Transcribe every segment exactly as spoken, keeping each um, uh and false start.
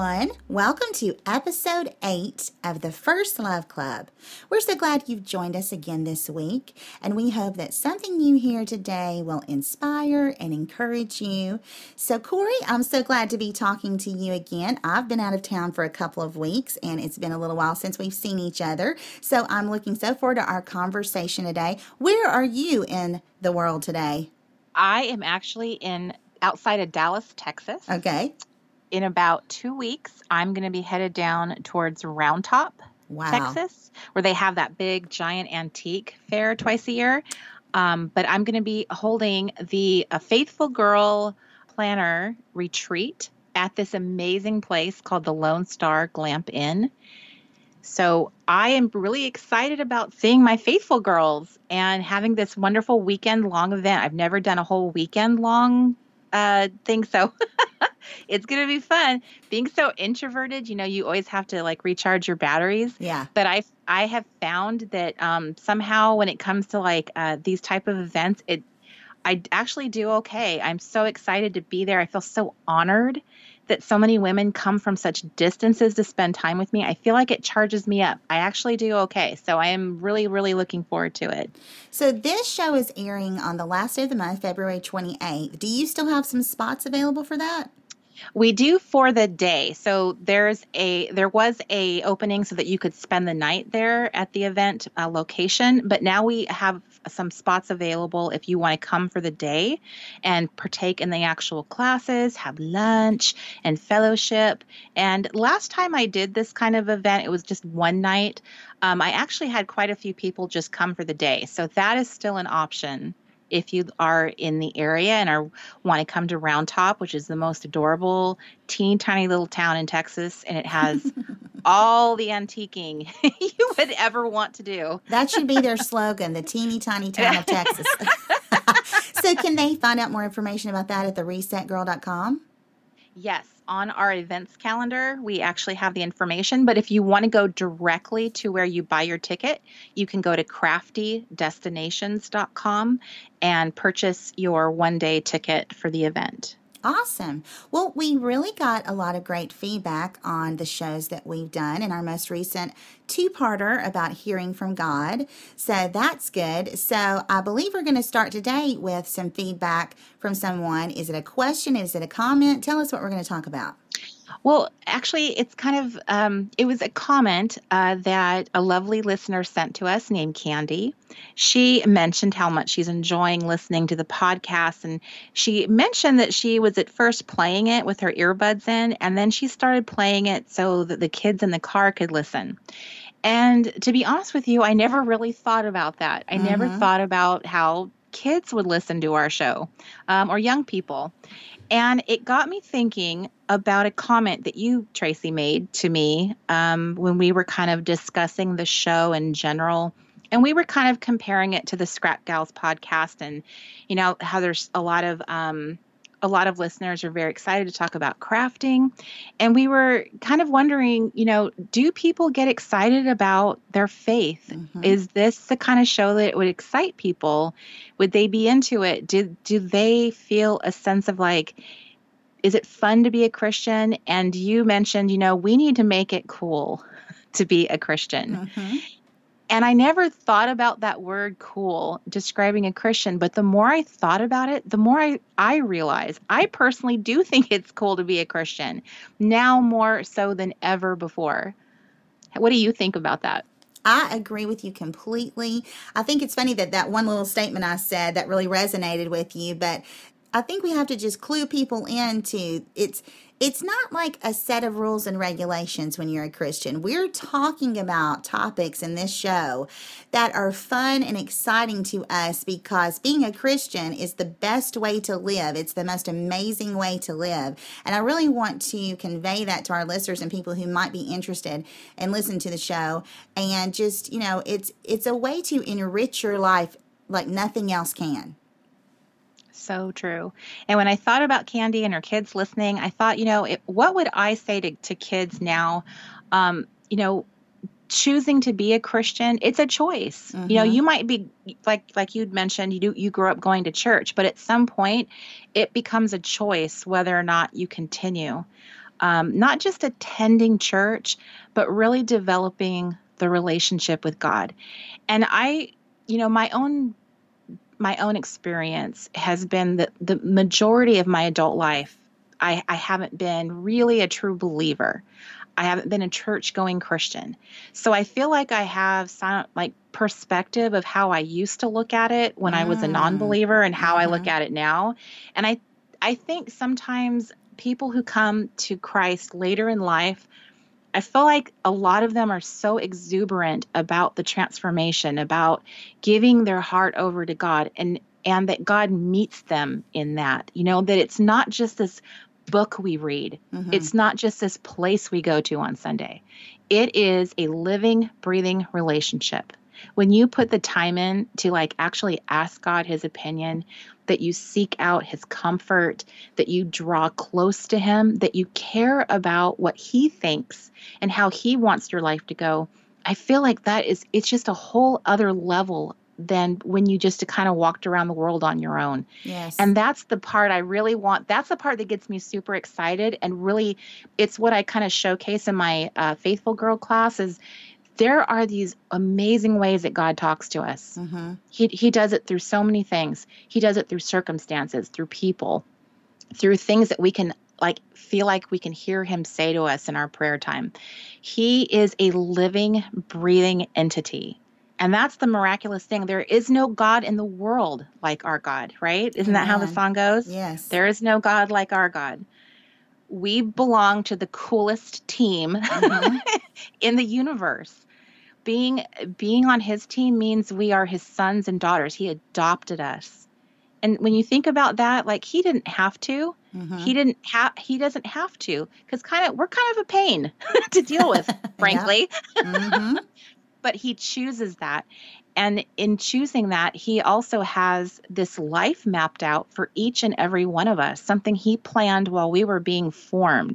everyone. Welcome to episode eight of the First Love Club. We're so glad you've joined us again this week, and we hope that something you hear today will inspire and encourage you. So, Corey, I'm so glad to be talking to you again. I've been out of town for a couple of weeks, and it's been a little while since we've seen each other. So, I'm looking so forward to our conversation today. Where are you in the world today? I am actually in outside of Dallas, Texas. Okay. In about two weeks, I'm going to be headed down towards Round Top, Wow. Texas, where they have that big, giant antique fair twice a year. Um, but I'm going to be holding the a Faithful Girl Planner retreat at this amazing place called the Lone Star Glamp Inn. So I am really excited about seeing my faithful girls and having this wonderful weekend-long event. I've never done a whole weekend-long uh, thing, so it's going to be fun. Being so introverted, you know, you always have to like recharge your batteries. Yeah. But I I have found that um, somehow when it comes to like uh, these type of events, it I actually do okay. I'm so excited to be there. I feel so honored that so many women come from such distances to spend time with me. I feel like it charges me up. I actually do okay. So I am really, really looking forward to it. So this show is airing on the last day of the month, February twenty-eighth. Do you still have some spots available for that? We do for the day. So there's a there was a opening so that you could spend the night there at the event uh, location, but now we have some spots available if you want to come for the day and partake in the actual classes, have lunch and fellowship. And last time I did this kind of event, it was just one night. Um, I actually had quite a few people just come for the day. So that is still an option. If you are in the area and are want to come to Round Top, which is the most adorable, teeny tiny little town in Texas, and it has all the antiquing you would ever want to do. That should be their slogan, the teeny tiny town of Texas. So can they find out more information about that at the reset girl dot com? Yes. On our events calendar, we actually have the information. But if you want to go directly to where you buy your ticket, you can go to crafty destinations dot com and purchase your one-day ticket for the event. Awesome. Well, we really got a lot of great feedback on the shows that we've done in our most recent two-parter about hearing from God. So that's good. So I believe we're going to start today with some feedback from someone. Is it a question? Is it a comment? Tell us what we're going to talk about. Well, actually, it's kind of, um, it was a comment uh, that a lovely listener sent to us named Candy. She mentioned how much she's enjoying listening to the podcast. And she mentioned that she was at first playing it with her earbuds in, and then she started playing it so that the kids in the car could listen. And to be honest with you, I never really thought about that. I mm-hmm. never thought about how kids would listen to our show um, or young people. And it got me thinking about a comment that you, Tracy, made to me um, when we were kind of discussing the show in general. And we were kind of comparing it to the Scrap Gals podcast and, you know, how there's a lot of um, a lot of listeners are very excited to talk about crafting. And we were kind of wondering, you know, do people get excited about their faith? Mm-hmm. Is this the kind of show that would excite people? Would they be into it? Do, do they feel a sense of like, is it fun to be a Christian? And you mentioned, you know, we need to make it cool to be a Christian. Mm-hmm. And I never thought about that word cool describing a Christian, but the more I thought about it, the more I, I realized I personally do think it's cool to be a Christian, now more so than ever before. What do you think about that? I agree with you completely. I think it's funny that that one little statement I said that really resonated with you, but I think we have to just clue people into it's it's not like a set of rules and regulations when you're a Christian. We're talking about topics in this show that are fun and exciting to us because being a Christian is the best way to live. It's the most amazing way to live. And I really want to convey that to our listeners and people who might be interested and listen to the show. And just, you know, it's it's a way to enrich your life like nothing else can. So true. And when I thought about Candy and her kids listening, I thought, you know, it, what would I say to, to kids now? Um, you know, choosing to be a Christian, it's a choice. Mm-hmm. You know, you might be like like you'd mentioned, you do, you grew up going to church, but at some point it becomes a choice whether or not you continue. um, not just attending church, but really developing the relationship with God. And I, you know, my own my own experience has been that the majority of my adult life, I, I haven't been really a true believer. I haven't been a church-going Christian. So I feel like I have some like perspective of how I used to look at it when I was a Mm. non-believer and how I look Mm-hmm. at it now. And I I think sometimes people who come to Christ later in life, I feel like a lot of them are so exuberant about the transformation, about giving their heart over to God, and and that God meets them in that. You know, that it's not just this book we read. Mm-hmm. It's not just this place we go to on Sunday. It is a living, breathing relationship. When you put the time in to like actually ask God his opinion, that you seek out his comfort, that you draw close to him, that you care about what he thinks and how he wants your life to go, I feel like that is, it's just a whole other level than when you just kind of walked around the world on your own. Yes. And that's the part I really want. That's the part that gets me super excited. And really, it's what I kind of showcase in my uh, Faithful Girl class is there are these amazing ways that God talks to us. Mm-hmm. He, he does it through so many things. He does it through circumstances, through people, through things that we can like feel like we can hear him say to us in our prayer time. He is a living, breathing entity. And that's the miraculous thing. There is no God in the world like our God, right? Isn't that how the Amen. song goes? Yes. There is no God like our God. We belong to the coolest team Mm-hmm. in the universe. Being being on his team means we are his sons and daughters. He adopted us. And when you think about that, like he didn't have to. Mm-hmm. He didn't have he doesn't have to, because kind of we're kind of a pain to deal with, frankly. Mm-hmm. But he chooses that. And in choosing that, he also has this life mapped out for each and every one of us, something he planned while we were being formed.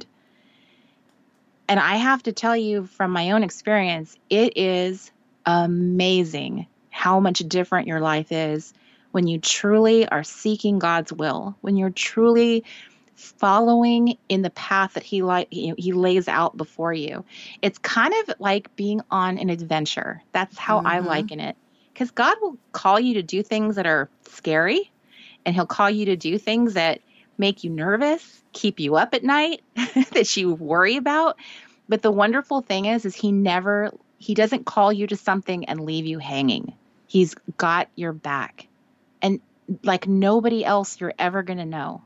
And I have to tell you from my own experience, it is amazing how much different your life is when you truly are seeking God's will, when you're truly following in the path that he like he lays out before you. It's kind of like being on an adventure. That's how I Mm-hmm. liken it. Because God will call you to do things that are scary, and he'll call you to do things that make you nervous, keep you up at night, that you worry about. But the wonderful thing is, is he never, he doesn't call you to something and leave you hanging. He's got your back. And like nobody else you're ever going to know.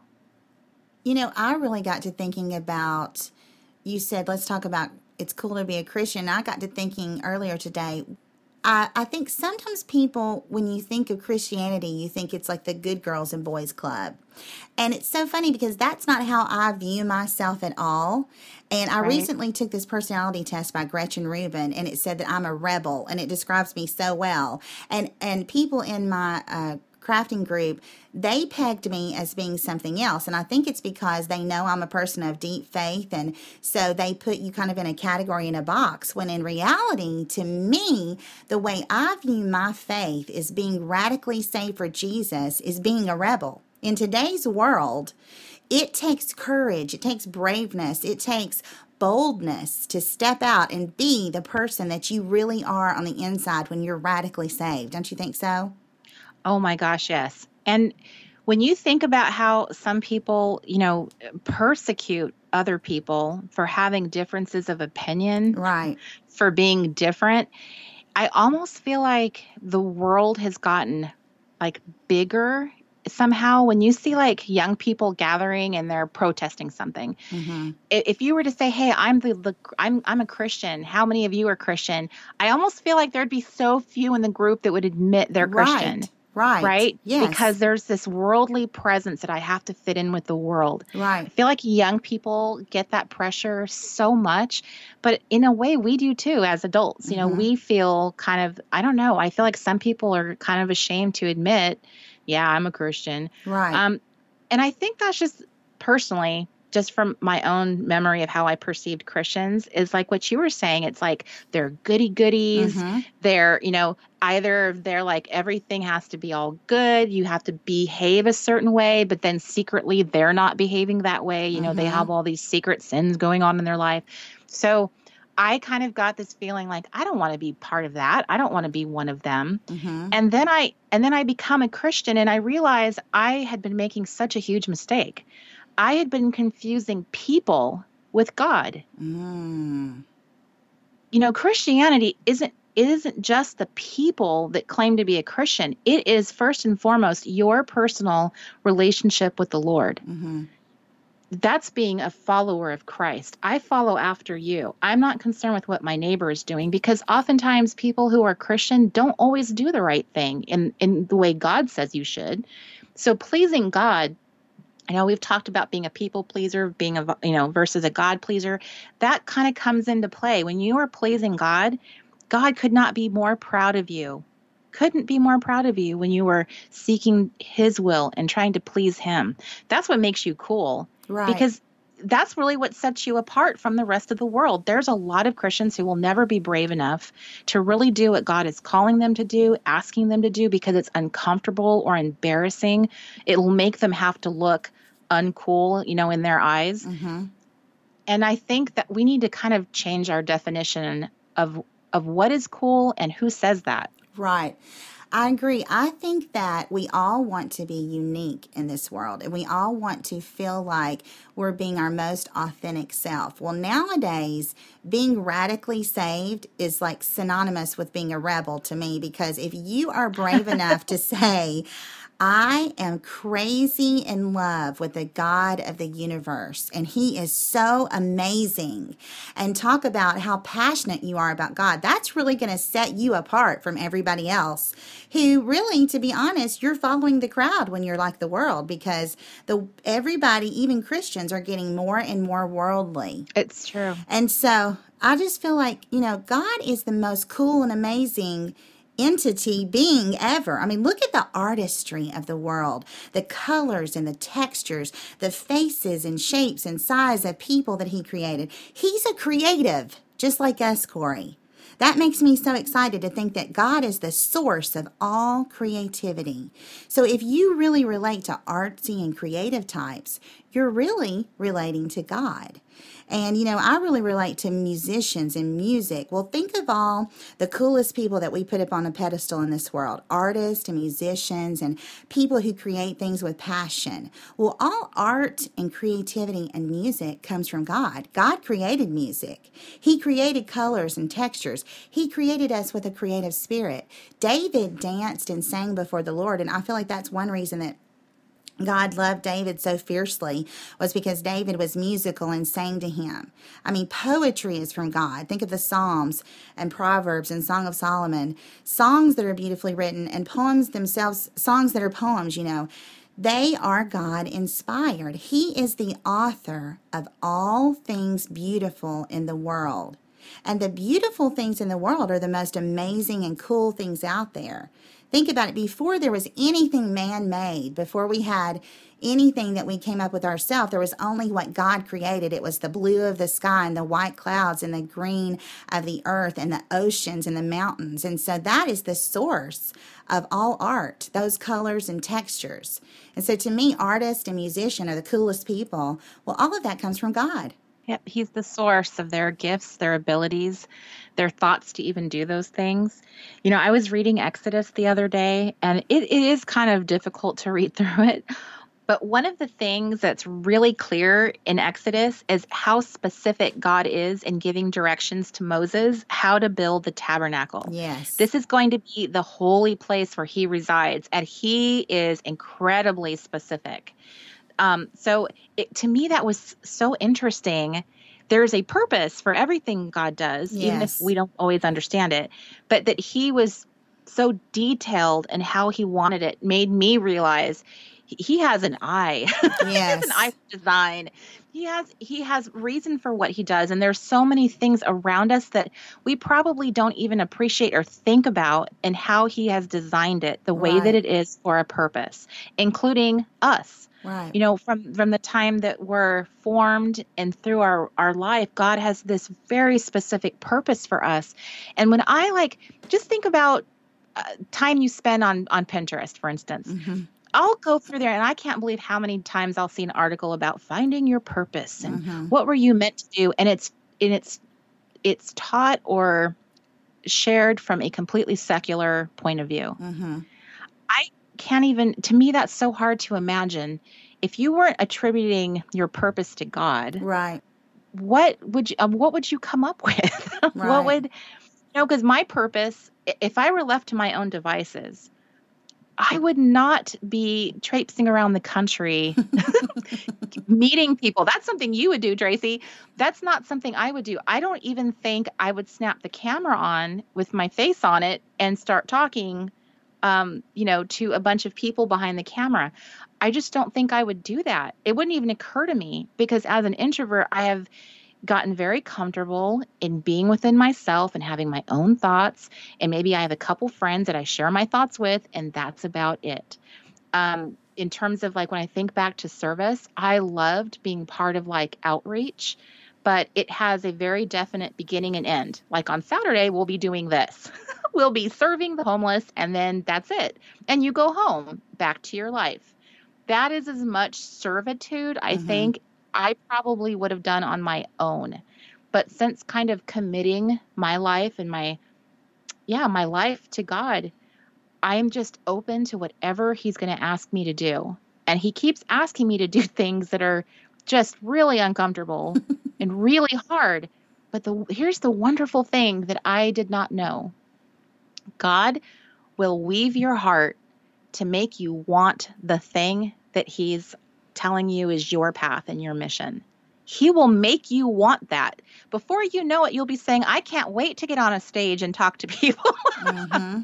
You know, I really got to thinking about, you said, let's talk about it's cool to be a Christian. I got to thinking earlier today, I, I think sometimes people, when you think of Christianity, you think it's like the good girls and boys club. And it's so funny because that's not how I view myself at all. And I Right. recently took this personality test by Gretchen Rubin, and it said that I'm a rebel, and it describes me so well. And, and people in my uh, crafting group, they pegged me as being something else. And I think it's because they know I'm a person of deep faith. And so they put you kind of in a category, in a box, when in reality, to me, the way I view my faith is being radically saved for Jesus is being a rebel. In today's world, it takes courage, it takes braveness, it takes boldness to step out and be the person that you really are on the inside when you're radically saved. Don't you think so? Oh my gosh, yes. And when you think about how some people, you know, persecute other people for having differences of opinion, Right. for being different, I almost feel like the world has gotten like bigger somehow. When you see like young people gathering and they're protesting something, Mm-hmm. i- if you were to say, "Hey, I'm the, the I'm I'm a Christian. How many of you are Christian?" I almost feel like there'd be so few in the group that would admit they're Christian. Right. Right. Right? Yes. Because there's this worldly presence that I have to fit in with the world. I Right. feel like young people get that pressure so much, but in a way we do too as adults. You know, Mhm. we feel kind of, I don't know, I feel like some people are kind of ashamed to admit, yeah, I'm a Christian. Right. Um, and I think that's just personally, just from my own memory of how I perceived Christians, is like what you were saying. It's like they're goody goodies. Mm-hmm. They're, you know, either they're like everything has to be all good. You have to behave a certain way, but then secretly they're not behaving that way. You know, they Mm-hmm. have all these secret sins going on in their life. So I kind of got this feeling like, I don't want to be part of that. I don't want to be one of them. Mm-hmm. And then I, and then I become a Christian, and I realized I had been making such a huge mistake. I had been confusing people with God. Mm. You know, Christianity isn't, it isn't just the people that claim to be a Christian. It is first and foremost your personal relationship with the Lord. Mm-hmm. That's being a follower of Christ. I follow after you. I'm not concerned with what my neighbor is doing, because oftentimes people who are Christian don't always do the right thing in, in the way God says you should. So pleasing God, I know we've talked about being a people pleaser, being a, you know, versus a God pleaser. That kind of comes into play. When you are pleasing God, God could not be more proud of you. Couldn't be more proud of you when you were seeking his will and trying to please him. That's what makes you cool. Right. Because that's really what sets you apart from the rest of the world. There's a lot of Christians who will never be brave enough to really do what God is calling them to do, asking them to do, because it's uncomfortable or embarrassing. It will make them have to look uncool, you know, in their eyes. Mm-hmm. And I think that we need to kind of change our definition of of what is cool and who says that. Right. I agree. I think that we all want to be unique in this world, and we all want to feel like we're being our most authentic self. Well, nowadays, being radically saved is like synonymous with being a rebel to me, because if you are brave enough to say, I am crazy in love with the God of the universe, and he is so amazing, and talk about how passionate you are about God, that's really going to set you apart from everybody else who really, to be honest, you're following the crowd when you're like the world, because the everybody, even Christians, are getting more and more worldly. It's true. And so I just feel like, you know, God is the most cool and amazing entity being ever. I mean, look at the artistry of the world, the colors and the textures, the faces and shapes and size of people that he created. He's a creative, just like us, Corey. That makes me so excited to think that God is the source of all creativity. So if you really relate to artsy and creative types, you're really relating to God. And, you know, I really relate to musicians and music. Well, think of all the coolest people that we put up on a pedestal in this world, artists and musicians and people who create things with passion. Well, all art and creativity and music comes from God. God created music. He created colors and textures. He created us with a creative spirit. David danced and sang before the Lord, and I feel like that's one reason that God loved David so fiercely, was because David was musical and sang to him. I mean, poetry is from God. Think of the Psalms and Proverbs and Song of Solomon, songs that are beautifully written, and poems themselves, songs that are poems, you know. They are God inspired. He is the author of all things beautiful in the world. And the beautiful things in the world are the most amazing and cool things out there. Think about it. Before there was anything man-made, before we had anything that we came up with ourselves, there was only what God created. It was the blue of the sky and the white clouds and the green of the earth and the oceans and the mountains. And so that is the source of all art, those colors and textures. And so to me, artists and musicians are the coolest people. Well, all of that comes from God. Yep, he's the source of their gifts, their abilities, their thoughts to even do those things. You know, I was reading Exodus the other day, and it, it is kind of difficult to read through it. But one of the things that's really clear in Exodus is how specific God is in giving directions to Moses how to build the tabernacle. Yes. This is going to be the holy place where he resides, and he is incredibly specific. Um, so it, to me, that was so interesting. There's a purpose for everything God does, Yes. even if we don't always understand it. But that he was so detailed in how he wanted it made me realize he, he has an eye. Yes. He has an eye for design. He has he has reason for what he does. And there's so many things around us that we probably don't even appreciate or think about in how he has designed it the way Right. that it is for a purpose, including us. Right. You know, from from the time that we're formed and through our our life, God has this very specific purpose for us. And when I like just think about uh, time you spend on on Pinterest, for instance. Mm-hmm. I'll go through there and I can't believe how many times I'll see an article about finding your purpose and Mm-hmm. what were you meant to do, and it's and it's it's taught or shared from a completely secular point of view. Mm-hmm. I can't even, to me, that's so hard to imagine. If you weren't attributing your purpose to God, Right. what would you, um, what would you come up with? What Right. would, you know, because my purpose, i- if I were left to my own devices, I would not be traipsing around the country meeting people. That's something you would do, Tracy. That's not something I would do. I don't even think I would snap the camera on with my face on it and start talking, um, you know, to a bunch of people behind the camera. I just don't think I would do that. It wouldn't even occur to me because as an introvert, I have gotten very comfortable in being within myself and having my own thoughts. And maybe I have a couple friends that I share my thoughts with, and that's about it. Um, in terms of like when I think back to service, I loved being part of like outreach, but it has a very definite beginning and end. Like on Saturday, we'll be doing this. We'll be serving the homeless, and then that's it. And you go home back to your life. That is as much servitude, I Mm-hmm. think, I probably would have done on my own. But since kind of committing my life and my, yeah, my life to God, I'm just open to whatever he's going to ask me to do. And he keeps asking me to do things that are just really uncomfortable and really hard. But the here's the wonderful thing that I did not know. God will weave your heart to make you want the thing that he's telling you is your path and your mission. He will make you want that. Before you know it, you'll be saying, I can't wait to get on a stage and talk to people. Mm-hmm.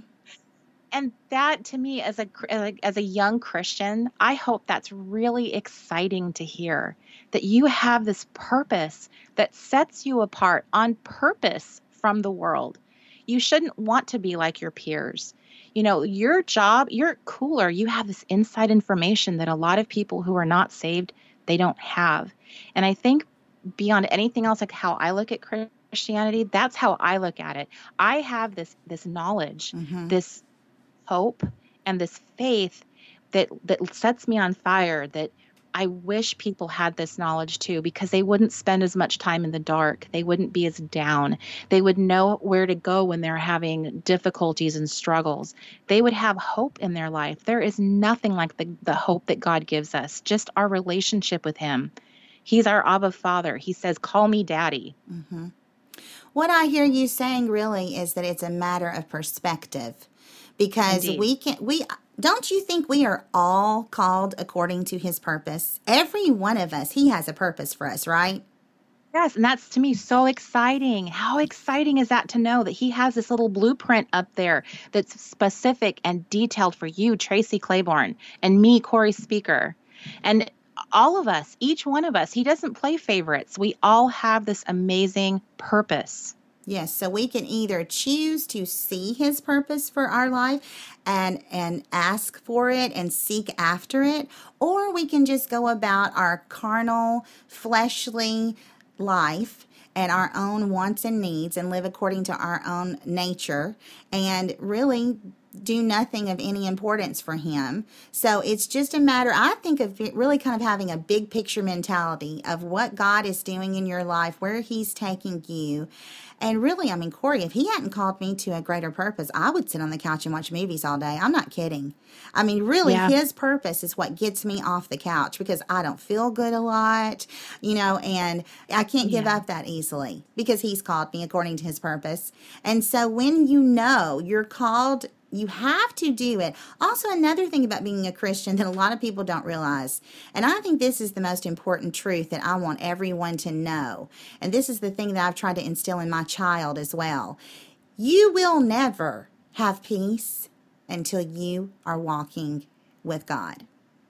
And that to me as a like, as a young Christian, I hope that's really exciting to hear that you have this purpose that sets you apart on purpose from the world. You shouldn't want to be like your peers. You know, your job, you're cooler. You have this inside information that a lot of people who are not saved, they don't have. And I think beyond anything else, like how I look at Christianity, that's how I look at it. I have this this knowledge, Mm-hmm. this hope and this faith that that sets me on fire, that I wish people had this knowledge too, because they wouldn't spend as much time in the dark. They wouldn't be as down. They would know where to go when they're having difficulties and struggles. They would have hope in their life. There is nothing like the, the hope that God gives us, just our relationship with him. He's our Abba Father. He says, call me daddy. Mm-hmm. What I hear you saying really is that it's a matter of perspective, because Indeed. we can we don't you think we are all called according to his purpose? Every one of us, he has a purpose for us, right? Yes, and that's to me so exciting. How exciting is that to know that he has this little blueprint up there that's specific and detailed for you, Tracy Claiborne, and me, Corey Speaker. And all of us, each one of us, he doesn't play favorites. We all have this amazing purpose. Yes, so we can either choose to see his purpose for our life and and ask for it and seek after it, or we can just go about our carnal, fleshly life and our own wants and needs and live according to our own nature and really do nothing of any importance for him. So it's just a matter, I think, of really kind of having a big picture mentality of what God is doing in your life, where he's taking you. And really, I mean, Corey, if he hadn't called me to a greater purpose, I would sit on the couch and watch movies all day. I'm not kidding. I mean, really, Yeah. his purpose is what gets me off the couch, because I don't feel good a lot, you know, and I can't give Yeah. up that easily because he's called me according to his purpose. And so when you know you're called, you have to do it. Also, another thing about being a Christian that a lot of people don't realize, and I think this is the most important truth that I want everyone to know, and this is the thing that I've tried to instill in my child as well. You will never have peace until you are walking with God.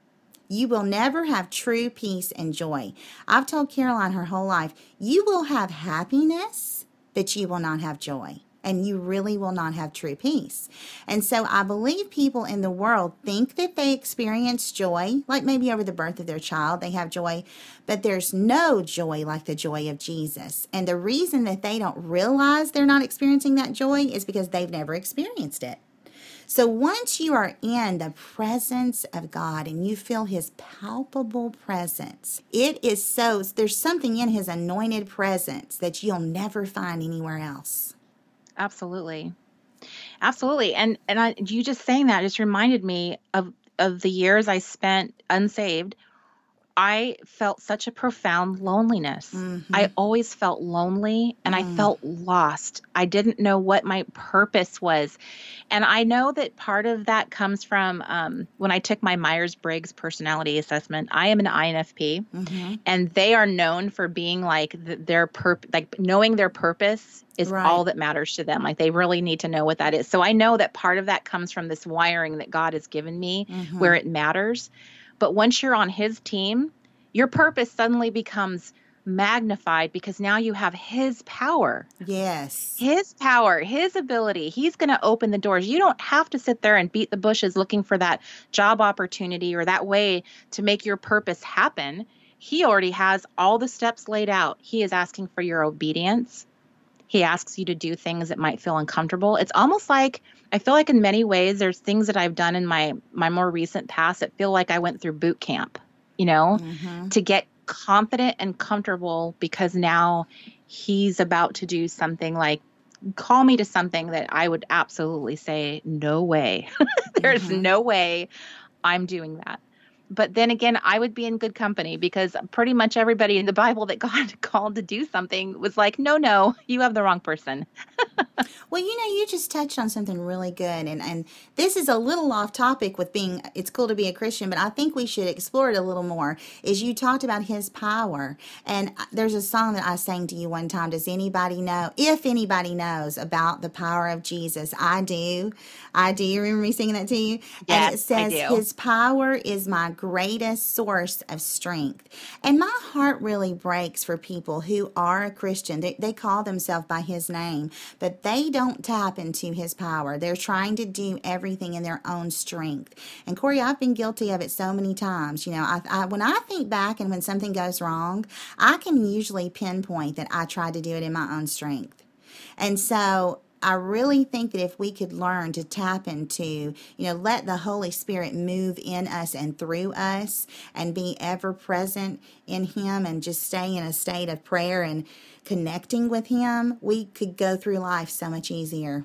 You will never have true peace and joy. I've told Caroline her whole life, you will have happiness, but you will not have joy. and you really will not have true peace. And so I believe people in the world think that they experience joy, like maybe over the birth of their child, they have joy, but there's no joy like the joy of Jesus. And the reason that they don't realize they're not experiencing that joy is because they've never experienced it. So once you are in the presence of God and you feel his palpable presence, it is so, there's something in his anointed presence that you'll never find anywhere else. Absolutely. Absolutely. And and I, you just saying that just reminded me of, of the years I spent unsaved. I felt such a profound loneliness. Mm-hmm. I always felt lonely and Mm. I felt lost. I didn't know what my purpose was. And I know that part of that comes from um, when I took my Myers-Briggs personality assessment. I am an I N F P, Mm-hmm. and they are known for being like th- their purp- like knowing their purpose is Right. all that matters to them. Like they really need to know what that is. So I know that part of that comes from this wiring that God has given me Mm-hmm. where it matters. But once you're on his team, your purpose suddenly becomes magnified because now you have his power, Yes. his power, his ability. He's going to open the doors. You don't have to sit there and beat the bushes looking for that job opportunity or that way to make your purpose happen. He already has all the steps laid out. He is asking for your obedience. He asks you to do things that might feel uncomfortable. It's almost like, I feel like in many ways, there's things that I've done in my, my more recent past that feel like I went through boot camp, you know, Mm-hmm. to get confident and comfortable because now he's about to do something like call me to something that I would absolutely say, no way. There's Mm-hmm. no way I'm doing that. But then again, I would be in good company because pretty much everybody in the Bible that God called to do something was like, no, no, you have the wrong person. Well, you know, you just touched on something really good, and, and this is a little off topic with being, it's cool to be a Christian, but I think we should explore it a little more, is you talked about his power, and there's a song that I sang to you one time. Does anybody know, if anybody knows about the power of Jesus? I do. I do. You remember me singing that to you? And it Yes, I says, do. his power is my greatest source of strength. And my heart really breaks for people who are a Christian. They, they call themselves by his name, but they don't tap into his power. They're trying to do everything in their own strength. And Corey, I've been guilty of it so many times. You know, I, I, when I think back and when something goes wrong, I can usually pinpoint that I tried to do it in my own strength. And so I really think that if we could learn to tap into, you know, let the Holy Spirit move in us and through us and be ever present in him and just stay in a state of prayer and connecting with him, we could go through life so much easier.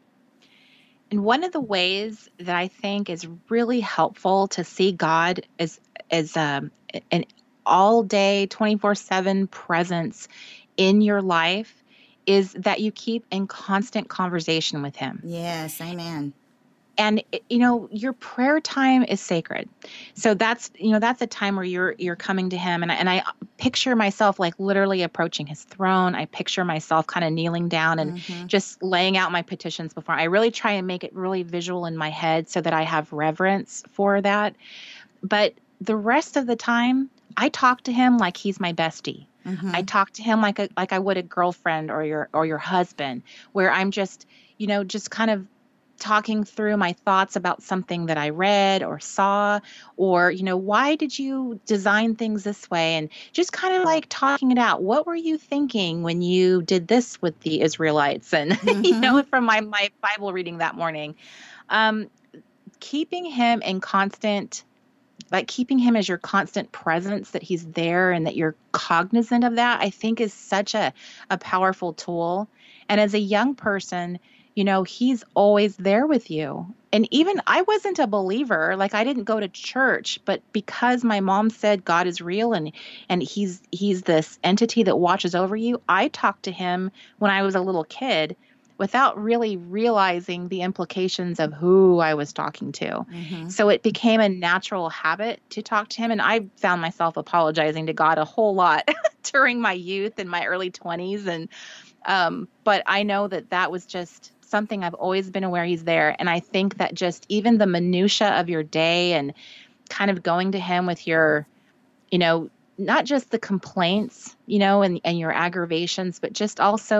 And one of the ways that I think is really helpful to see God as as um, an all day, twenty-four seven presence in your life is that you keep in constant conversation with him. Yes, amen. And you know, your prayer time is sacred. So that's, you know, that's a time where you're you're coming to him, and I, and I picture myself like literally approaching his throne. I picture myself kind of kneeling down and Mm-hmm. just laying out my petitions before. I really try and make it really visual in my head so that I have reverence for that. But the rest of the time, I talk to him like he's my bestie. Mm-hmm. I talk to him like a like I would a girlfriend or your or your husband, where I'm just, you know, just kind of talking through my thoughts about something that I read or saw, or, you know, why did you design things this way? And just kind of like talking it out. What were you thinking when you did this with the Israelites? And, Mm-hmm. you know, from my, my Bible reading that morning, um, keeping him in constant, like keeping him as your constant presence, that he's there and that you're cognizant of that, I think is such a, a powerful tool. And as a young person, you know, he's always there with you. And even I wasn't a believer, like I didn't go to church, but because my mom said God is real and and he's he's this entity that watches over you, I talked to him when I was a little kid without really realizing the implications of who I was talking to. Mm-hmm. So it became a natural habit to talk to him. And I found myself apologizing to God a whole lot during my youth and my early twenties. And um, but I know that that was just something I've always been aware he's there. And I think that just even the minutia of your day and kind of going to him with your, you know, not just the complaints, you know, and, and your aggravations, but just also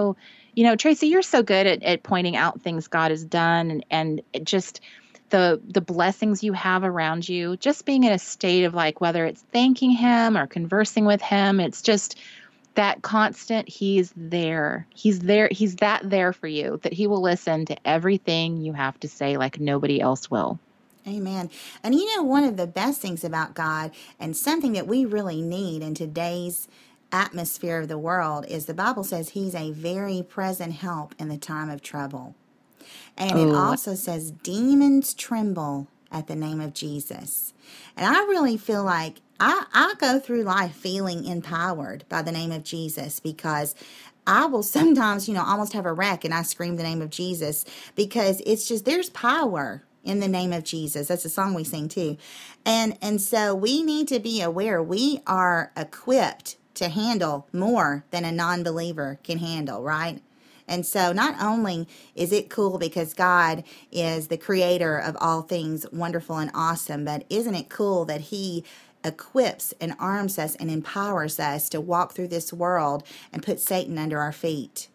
You know, Tracy, you're so good at, at pointing out things God has done and, and it just the the blessings you have around you, just being in a state of like, whether it's thanking him or conversing with him, it's just that constant, he's there. He's there. He's that there for you that he will listen to everything you have to say like nobody else will. Amen. And you know, one of the best things about God and something that we really need in today's atmosphere of the world is the Bible says he's a very present help in the time of trouble. And it Oh, also says demons tremble at the name of Jesus. And I really feel like I, I go through life feeling empowered by the name of Jesus because I will sometimes, you know, almost have a wreck and I scream the name of Jesus because it's just, there's power in the name of Jesus. That's a song we sing too. And, and so we need to be aware we are equipped to handle more than a non-believer can handle, right? And so not only is it cool because God is the creator of all things wonderful and awesome, but isn't it cool that he equips and arms us and empowers us to walk through this world and put Satan under our feet?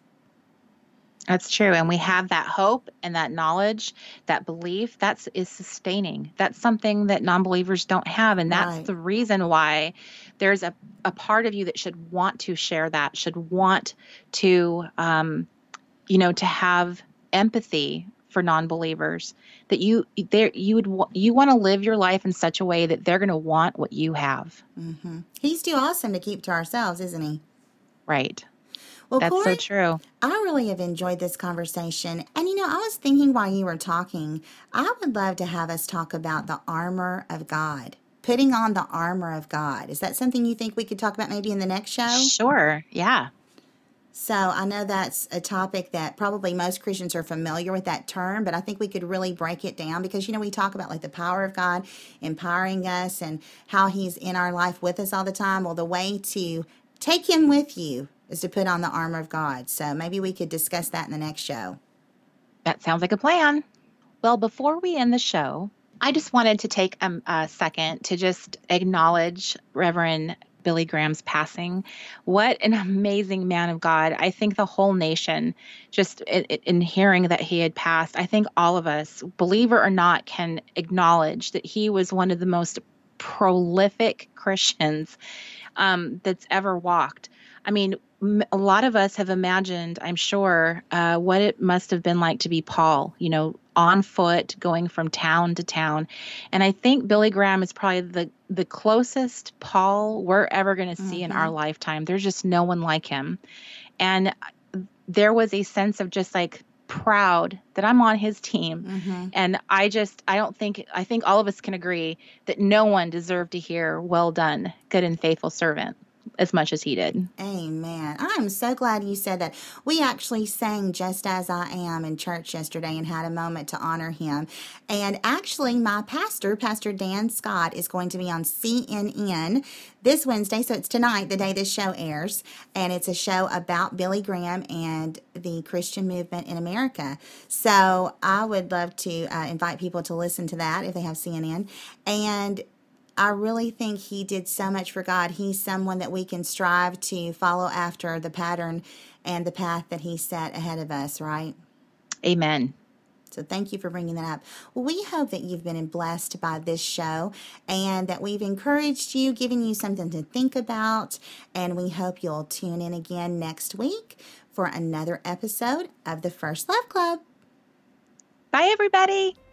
that's true. And we have that hope and that knowledge, that belief, that's is sustaining. That's something that non-believers don't have. And that's Right. the reason why there's a, a part of you that should want to share that, should want to, um, you know, to have empathy for non-believers, that you there you would wa- you want to live your life in such a way that they're going to want what you have. hmm He's too awesome to keep to ourselves, isn't he? Right. Well, That's so Corey, true. I really have enjoyed this conversation. And you know, I was thinking while you were talking, I would love to have us talk about the armor of God, putting on the armor of God. Is that something you think we could talk about maybe in the next show? Sure. Yeah. So I know that's a topic that probably most Christians are familiar with that term, but I think we could really break it down because, you know, we talk about like the power of God empowering us and how he's in our life with us all the time. Well, the way to take him with you is to put on the armor of God. So maybe we could discuss that in the next show. That sounds like a plan. Well, before we end the show, I just wanted to take a, a second to just acknowledge Reverend Billy Graham's passing. What an amazing man of God. I think the whole nation, just in, in hearing that he had passed, I think all of us, believer or not, can acknowledge that he was one of the most prolific Christians um, that's ever walked. I mean, m- a lot of us have imagined, I'm sure, uh, what it must have been like to be Paul, you know, on foot, going from town to town. And I think Billy Graham is probably the, the closest Paul we're ever going to see in our Mm-hmm. lifetime. There's just no one like him. And there was a sense of just like proud that I'm on his team. Mm-hmm. And I just, I don't think, I think all of us can agree that no one deserved to hear, well done, good and faithful servant, as much as he did. Amen. I'm so glad you said that. We actually sang Just As I Am in church yesterday and had a moment to honor him. And actually, my pastor, Pastor Dan Scott, is going to be on C N N this Wednesday. So it's tonight, the day this show airs. And it's a show about Billy Graham and the Christian movement in America. So I would love to uh, invite people to listen to that if they have C N N. And I really think he did so much for God. He's someone that we can strive to follow after the pattern and the path that he set ahead of us, right? Amen. So thank you for bringing that up. Well, we hope that you've been blessed by this show and that we've encouraged you, given you something to think about. And we hope you'll tune in again next week for another episode of the First Love Club. Bye, everybody.